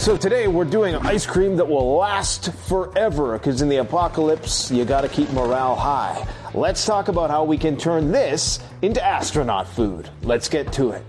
So today we're doing ice cream that will last forever, because in the apocalypse, you gotta keep morale high. Let's talk about how we can turn this into astronaut food. Let's get to it.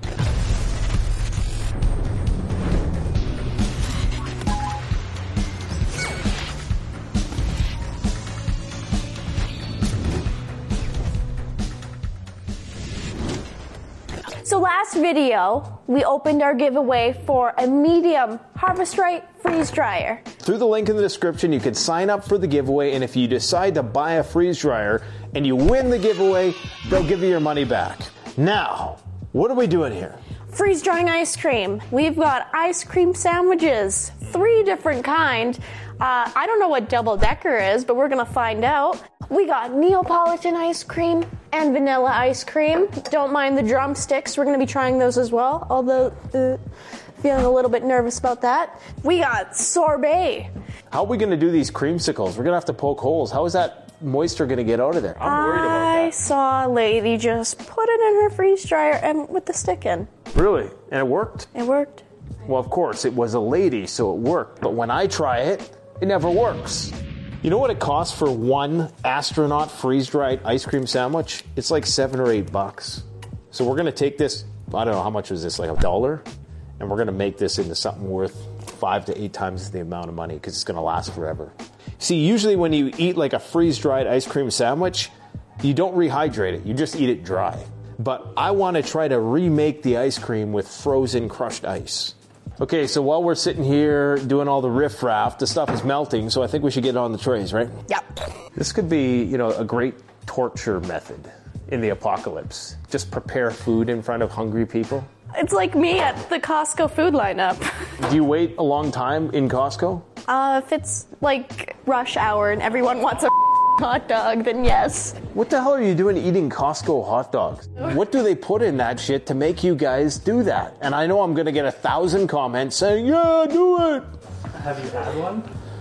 So last video, we opened our giveaway for a medium Harvest Right freeze dryer. Through the link in the description, you can sign up for the giveaway, and if you decide to buy a freeze dryer and you win the giveaway, they'll give you your money back. Now, what are we doing here? Freeze drying ice cream. We've got ice cream sandwiches, 3 different kind. I don't know what double decker is, but we're gonna find out. We got Neapolitan ice cream and vanilla ice cream. Don't mind the drumsticks. We're gonna be trying those as well, although feeling a little bit nervous about that. We got sorbet. How are we gonna do these creamsicles? We're gonna have to poke holes. How is that moisture gonna get out of there? I'm worried about that. I saw a lady just put it in her freeze dryer and with the stick in. Really? And it worked? It worked. Well, of course, it was a lady, so it worked. But when I try it, it never works. You know what it costs for one astronaut freeze-dried ice cream sandwich? It's like $7 or $8. So we're gonna take this, I don't know, how much was this, like $1? And we're gonna make this into something worth 5 to 8 times the amount of money, because it's gonna last forever. See, usually when you eat like a freeze-dried ice cream sandwich, you don't rehydrate it, you just eat it dry. But I wanna try to remake the ice cream with frozen crushed ice. Okay, so while we're sitting here doing all the riff-raff, the stuff is melting, so I think we should get it on the trays, right? Yep. This could be, you know, a great torture method in the apocalypse. Just prepare food in front of hungry people. It's like me at the Costco food lineup. Do you wait a long time in Costco? If it's like rush hour and everyone wants a hot dog, then yes. What the hell are you doing eating Costco hot dogs? What do they put in that shit to make you guys do that? And I know I'm gonna get 1,000 comments saying, yeah, do it. Have you had one?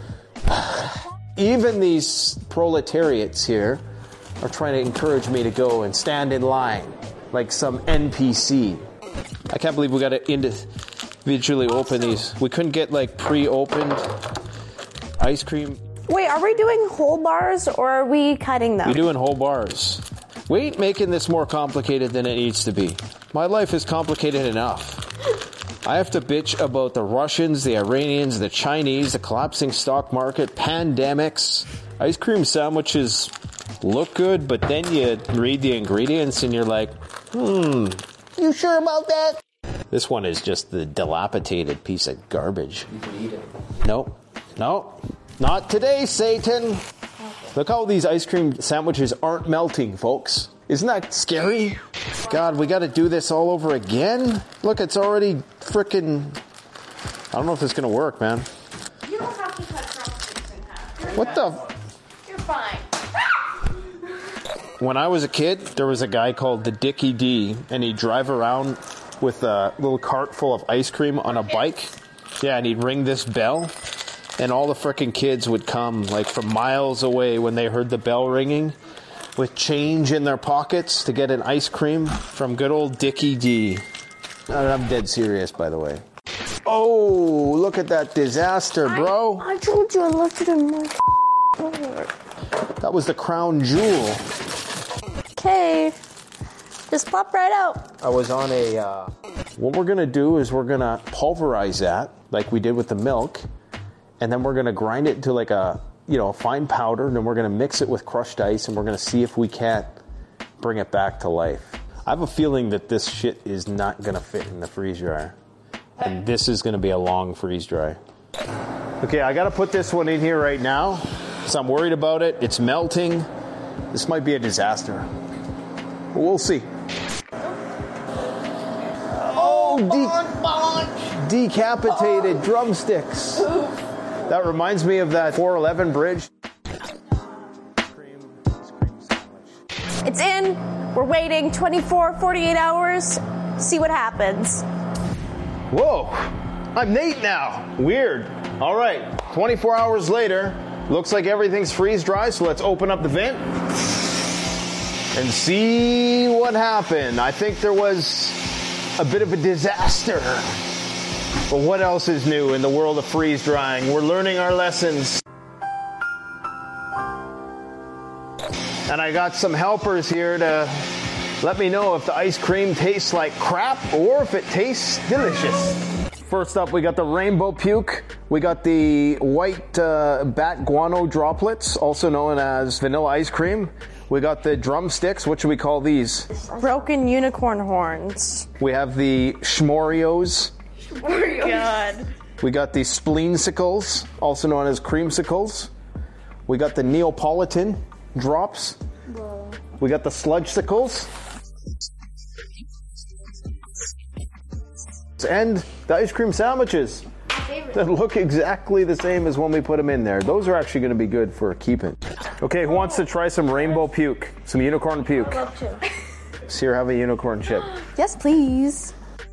Even these proletariats here are trying to encourage me to go and stand in line like some NPC. I can't believe we got to individually open these. We couldn't get like pre-opened ice cream. Wait, are we doing whole bars or are we cutting them? We're doing whole bars. We ain't making this more complicated than it needs to be. My life is complicated enough. I have to bitch about the Russians, the Iranians, the Chinese, the collapsing stock market, pandemics. Ice cream sandwiches look good, but then you read the ingredients and you're like, you sure about that? This one is just the dilapidated piece of garbage. You can eat it. Nope. Not today, Satan. Look how these ice cream sandwiches aren't melting, folks. Isn't that scary? God, we got to do this all over again? Look, it's already frickin'... I don't know if it's going to work, man. You don't have to cut drumsticks in half. What the... You're fine. When I was a kid, there was a guy called the Dickie D, and he'd drive around with a little cart full of ice cream on a bike. Yeah, and he'd ring this bell, and all the frickin' kids would come, like, from miles away when they heard the bell ringing, with change in their pockets to get an ice cream from good old Dickie D. I'm dead serious, by the way. Oh, look at that disaster, bro. I told you I left it in my drawer. That was the crown jewel. Okay. Just pop right out. I was on a... What we're going to do is we're going to pulverize that, like we did with the milk, and then we're going to grind it into like a fine powder, and then we're going to mix it with crushed ice, and we're going to see if we can't bring it back to life. I have a feeling that this shit is not going to fit in the freeze dryer. And this is going to be a long freeze dry. Okay, I got to put this one in here right now, so I'm worried about it. It's melting. This might be a disaster. But we'll see. Oh, decapitated drumsticks. That reminds me of that 411 bridge. It's in. We're waiting 24, 48 hours. See what happens. Whoa, I'm Nate now. Weird. All right, 24 hours later, looks like everything's freeze dry, so let's open up the vent and see what happened. I think there was a bit of a disaster. But what else is new in the world of freeze drying? We're learning our lessons. And I got some helpers here to let me know if the ice cream tastes like crap or if it tastes delicious. First up, we got the rainbow puke. We got the white bat guano droplets, also known as vanilla ice cream. We got the drumsticks. What should we call these? Broken unicorn horns. We have the schmorios. God. We got the spleensicles, also known as creamsicles. We got the Neapolitan drops. Whoa. We got the sludgesicles. And the ice cream sandwiches that look exactly the same as when we put them in there. Those are actually going to be good for keeping. Okay, who wants to try some rainbow puke? Some unicorn puke? I'd love to. So here, have a unicorn chip. Yes, please.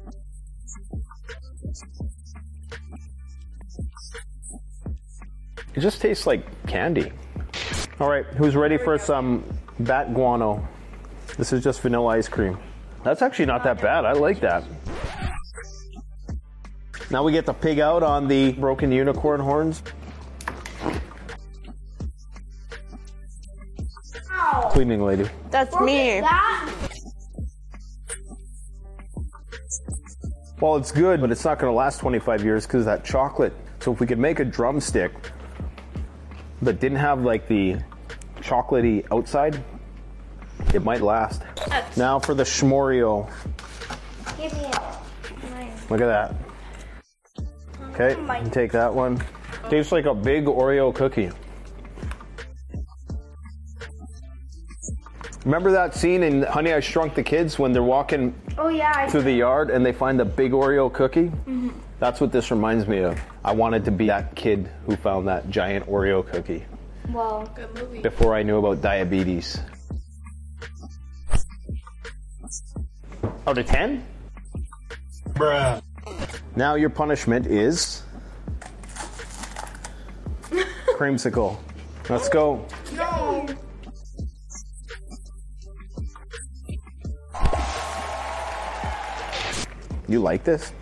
It just tastes like candy. All right, who's ready for some bat guano? This is just vanilla ice cream. That's actually not that bad. I like that. Now we get to pig out on the broken unicorn horns. Ow. Cleaning lady. That's me. That? Well, it's good, but it's not going to last 25 years because of that chocolate. So if we could make a drumstick that didn't have like the chocolatey outside, it might last. Now for the schmorio. Give me it. Mine. Look at that. Okay, you take that one. Tastes like a big Oreo cookie. Remember that scene in Honey, I Shrunk the Kids when they're walking Oh yeah. through the yard and they find a big Oreo cookie? Mm-hmm. That's what this reminds me of. I wanted to be that kid who found that giant Oreo cookie. Well, Good movie. Before I knew about diabetes. Out of 10? Bruh. Now your punishment is creamsicle. Let's go. no. You like this?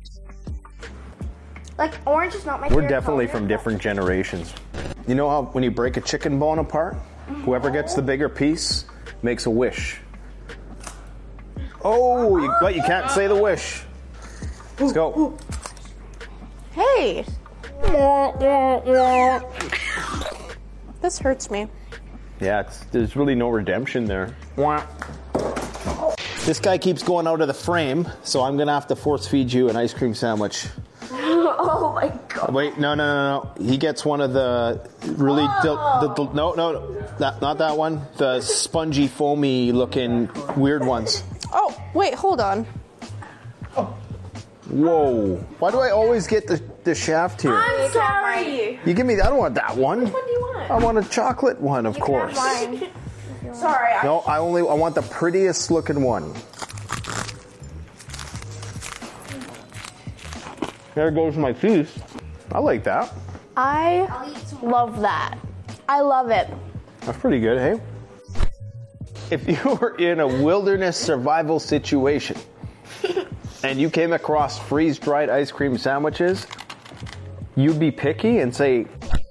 Like orange is not my We're favorite definitely color, from but- different generations. You know how when you break a chicken bone apart, whoever gets the bigger piece makes a wish. Oh, but you can't say the wish. Let's go. Hey. This hurts me. Yeah, there's really no redemption there. This guy keeps going out of the frame, so I'm gonna have to force feed you an ice cream sandwich. Oh my god. Wait, no. He gets one of the really not that one. The spongy, foamy looking weird ones. Oh, wait, hold on. Whoa! Why do I always get the shaft here? I'm sorry. You give me. I don't want that one. What do you want? I want a chocolate one, of course. Mine. Sorry. No, I want the prettiest looking one. There goes my piece. I like that. I love that. I love it. That's pretty good, hey? If you were in a wilderness survival situation and you came across freeze-dried ice cream sandwiches, you'd be picky and say,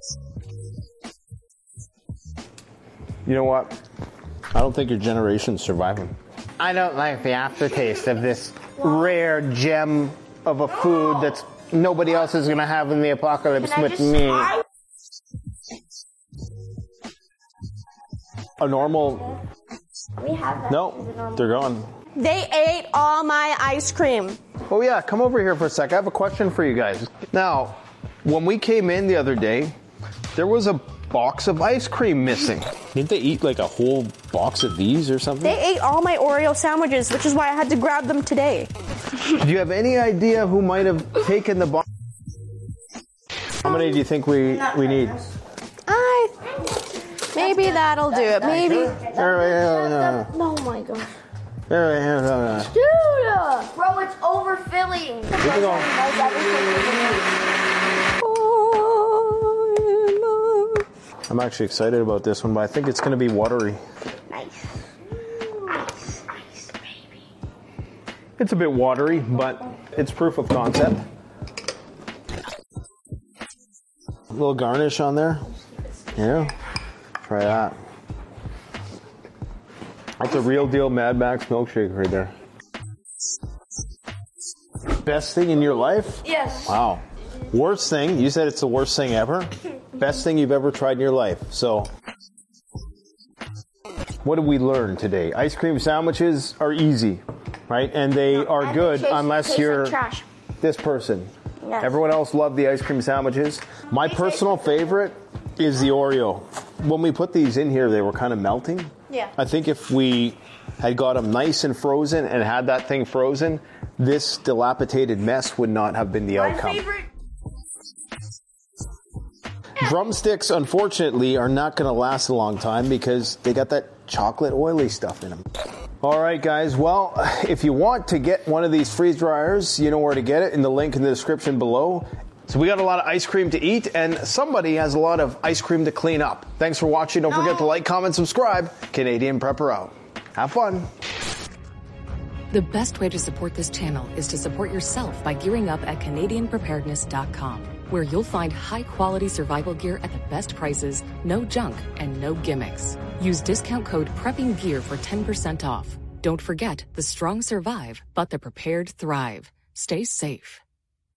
you know what? I don't think your generation's surviving. I don't like the aftertaste of this rare gem of a food that's nobody else is gonna have in the apocalypse Can I but just me. try? A normal. We have that. No, they're gone. They ate all my ice cream. Oh yeah, come over here for a sec. I have a question for you guys. Now, when we came in the other day, there was a box of ice cream missing. Didn't they eat like a whole box of these or something? They ate all my Oreo sandwiches, which is why I had to grab them today. Do you have any idea who might have taken the box? How many do you think we need? Maybe that'll do it. Maybe. Oh my god. Dude! Bro, it's overfilling. I'm actually excited about this one, but I think it's going to be watery. Nice. Ice, baby. It's a bit watery, but it's proof of concept. A little garnish on there. Yeah. Try that. That's a real deal Mad Max milkshake right there. Best thing in your life? Yes. Wow. Worst thing? You said it's the worst thing ever? Best thing you've ever tried in your life. So, what did we learn today? Ice cream sandwiches are easy, right? And they are good unless you're trash. this person. Yes. Everyone else loved the ice cream sandwiches. My personal favorite is the Oreo. When we put these in here, they were kind of melting. Yeah. I think if we had got them nice and frozen and had that thing frozen, this dilapidated mess would not have been the outcome. My favorite. Drumsticks, unfortunately, are not going to last a long time because they got that chocolate oily stuff in them. All right, guys. Well, if you want to get one of these freeze dryers, you know where to get it in the link in the description below. So we got a lot of ice cream to eat, and somebody has a lot of ice cream to clean up. Thanks for watching. Don't forget to like, comment, subscribe. Canadian Prepper out. Have fun. The best way to support this channel is to support yourself by gearing up at CanadianPreparedness.com, where you'll find high-quality survival gear at the best prices, no junk, and no gimmicks. Use discount code PREPPINGGEAR for 10% off. Don't forget, the strong survive, but the prepared thrive. Stay safe.